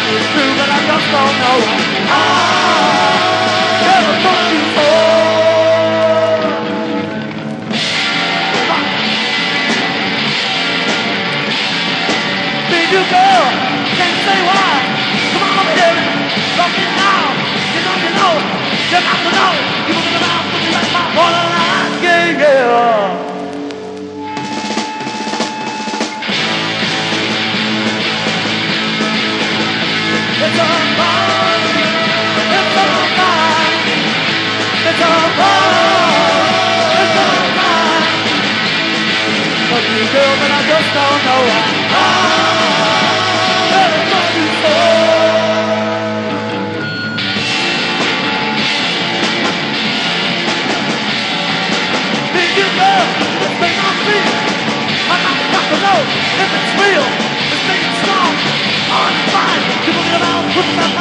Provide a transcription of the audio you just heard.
it's true, but I just don't know. Never told you so. Big you girl, can't say why. Come on, baby, love me now. You know, you got to know. You look around, looking like my borderline, yeah, yeah. It's all mine, it's all mine, it's all mine, it's all mine. Love you, girl, but I just don't know why. Never told you so. Big you, girl, this thing I feel, I got to know if it's real, this thing is strong. On fire, you look around, put them